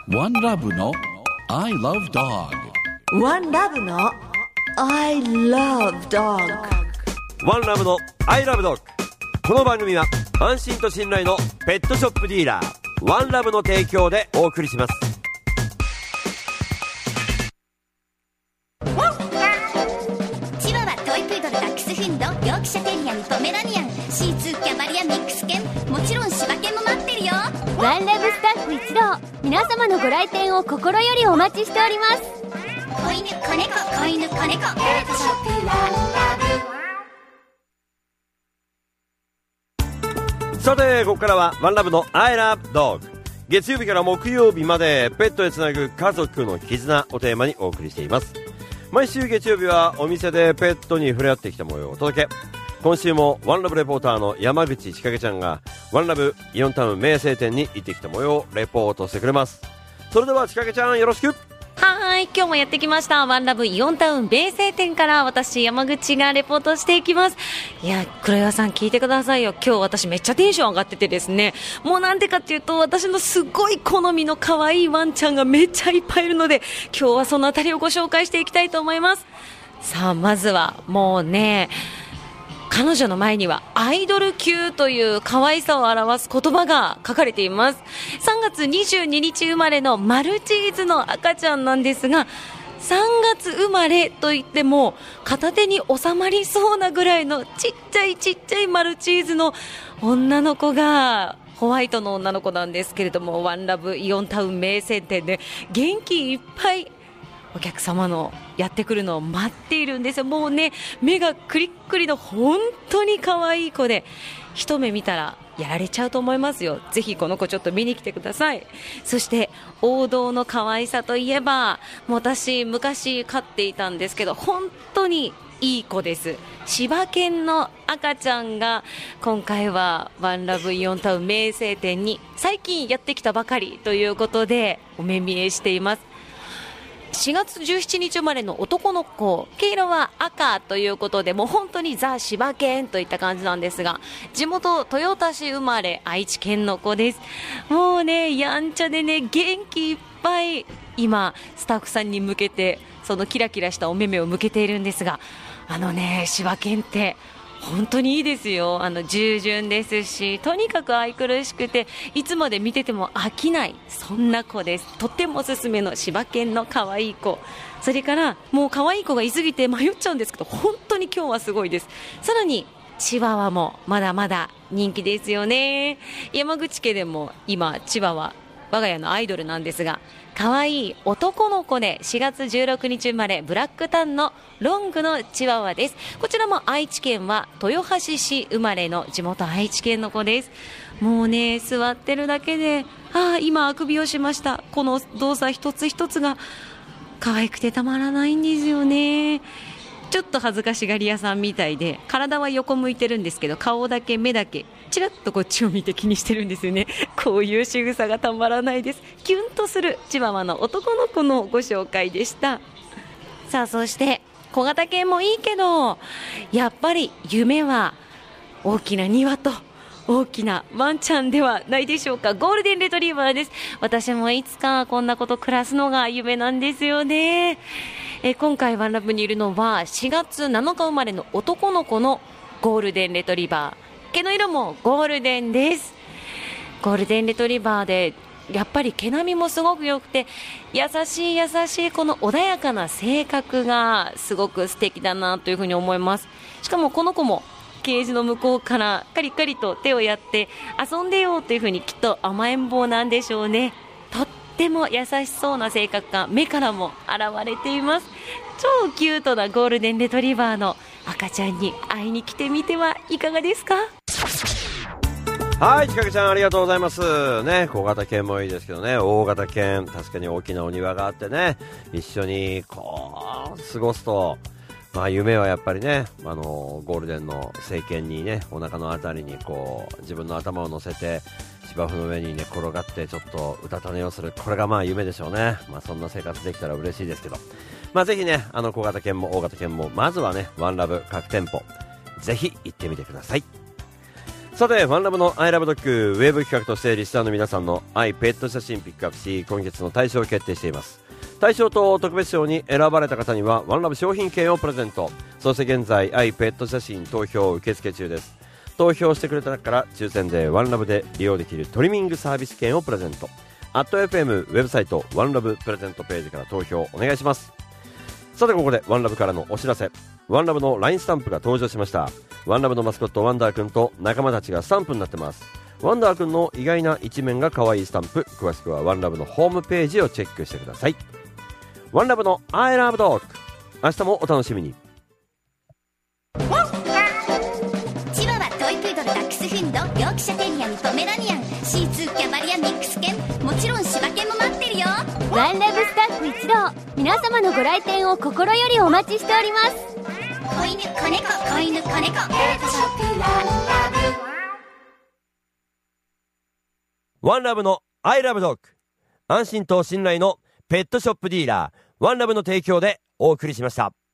ワンラブの I love dog。 ワンラブの I love dog。 ワンラブの I love dog。 この番組は安心と信頼のペットショップディーラーワンラブの提供でお送りします。 チワワ、トイプードル、ダックスフンド、ヨークシャテリアン、ポメラニアン、シーツー、キャバリア、ミックス犬、もちろん柴犬も待ってるよ。 ワンラブスタッフ一同、皆様のご来店を心よりお待ちしております。 子犬、子猫、子犬、子猫、ペットショップワンラブ。 さてここからはワンラブの I love dog。 月曜日から木曜日までペットへつなぐ家族の絆をテーマにお送りしています。毎週月曜日はお店でペットに触れ合ってきた模様をお届け。今週もワンラブレポーターの山口千景ちゃんがワンラブイオンタウン名声店に行ってきた模様をレポートしてくれます。それでは千景ちゃん、よろしく。 はい、今日もやってきましたワンラブイオンタウン米青店から私山口がレポートしていきます。いや、黒岩さん聞いてくださいよ。今日私めっちゃテンション上がっててですね、もうなんでかっていうと私のすごい好みの可愛いワンちゃんがめっちゃいっぱいいるので、今日はそのあたりをご紹介していきたいと思います。さあまずはもうね、彼女の前にはアイドル級という可愛さを表す言葉が書かれています。3月22日生まれのマルチーズの赤ちゃんなんですが、3月生まれといっても片手に収まりそうなぐらいのちっちゃいマルチーズの女の子が、ホワイトの女の子なんですけれども、ワンラブイオンタウン名声店で元気いっぱいお客様のやってくるのを待っているんですよ。もうね、目がクリックリの本当に可愛い子で、一目見たらやられちゃうと思いますよ。ぜひこの子ちょっと見に来てください。そして王道の可愛さといえば、もう私昔飼っていたんですけど本当にいい子です。柴犬の赤ちゃんが今回はワンラブイオンタウン名声店に最近やってきたばかりということでお目見えしています。4月17日生まれの男の子、毛色は赤ということで、もう本当にザ・柴犬といった感じなんですが、地元豊田市生まれ、愛知県の子です。もうね、やんちゃでね、元気いっぱい、今スタッフさんに向けてそのキラキラしたお目目を向けているんですが、柴犬って本当にいいですよ。従順ですし、とにかく愛くるしくて、いつまで見てても飽きない、そんな子です。とってもおすすめの柴犬の可愛い子。それからもう可愛い子がいすぎて迷っちゃうんですけど、本当に今日はすごいです。さらにチワワもまだまだ人気ですよね。山口家でも今チワワ我が家のアイドルなんですが、可愛い男の子で4月16日生まれ、ブラックタンのロングのチワワです。こちらも愛知県は豊橋市生まれの地元愛知県の子です。もうね、座ってるだけで、今あくびをしました。この動作一つ一つが可愛くてたまらないんですよね。ちょっと恥ずかしがり屋さんみたいで、体は横向いてるんですけど、顔だけ目だけチラッとこっちを見て気にしてるんですよね。こういう仕草がたまらないです。キュンとするチワワの男の子のご紹介でした。さあ、そして小型犬もいいけど、やっぱり夢は大きな庭と大きなワンちゃんではないでしょうか。ゴールデンレトリーバーです。私もいつかこんなこと暮らすのが夢なんですよね。今回ワンラブにいるのは4月7日生まれの男の子のゴールデンレトリバー。毛の色もゴールデンです。ゴールデンレトリバーでやっぱり毛並みもすごく良くて、優しいこの穏やかな性格がすごく素敵だなというふうに思います。しかもこの子もケージの向こうからカリカリと手をやって遊んでよというふうに、きっと甘えん坊なんでしょうね。とっても優しそうな性格が目からも現れています。超キュートなゴールデンレトリバーの赤ちゃんに会いに来てみてはいかがですか。 はい、ちかけちゃんありがとうございますね。小型犬もいいですけどね、大型犬、確かに大きなお庭があってね、一緒にこう過ごすと、夢はやっぱりね、ゴールデンの聖犬にね、お腹のあたりにこう自分の頭を乗せて芝生の上に寝転がってちょっとうたた寝をする、これが夢でしょうね。そんな生活できたら嬉しいですけど、ぜひね、小型犬も大型犬もまずはね、ワンラブ各店舗ぜひ行ってみてください。 さて、ワンラブのアイラブドッグウェブ企画としてリスナーの皆さんのアイペット写真ピックアップし、今月の大賞を決定しています。大賞と特別賞に選ばれた方にはワンラブ商品券をプレゼント。そして現在アイペット写真投票受付中です。投票してくれた中から抽選でワンラブで利用できるトリミングサービス券をプレゼント。@FM ウェブサイトワンラブプレゼントページから投票お願いします。さて、ここでワンラブからのお知らせ。ワンラブの LINE スタンプが登場しました。ワンラブのマスコットワンダーくんと仲間たちがスタンプになってます。ワンダーくんの意外な一面が可愛いスタンプ、詳しくはワンラブのホームページをチェックしてください。ワンラブの I love dog、 明日もお楽しみに。 チワワ、トイプードル、ダックスフンド、ヨークシャテリアにポメラニアン、シーツー、キャバリア、ミックス犬、もちろん柴犬も待ってるよ。 ワンラブスタッフ一同、皆様のご来店を心よりお待ちしております。 子犬、子猫、子犬、子猫、ペットショップワンラブ。ワンラブの I love dog、 安心と信頼のペットショップディーラーワンラブの提供でお送りしました。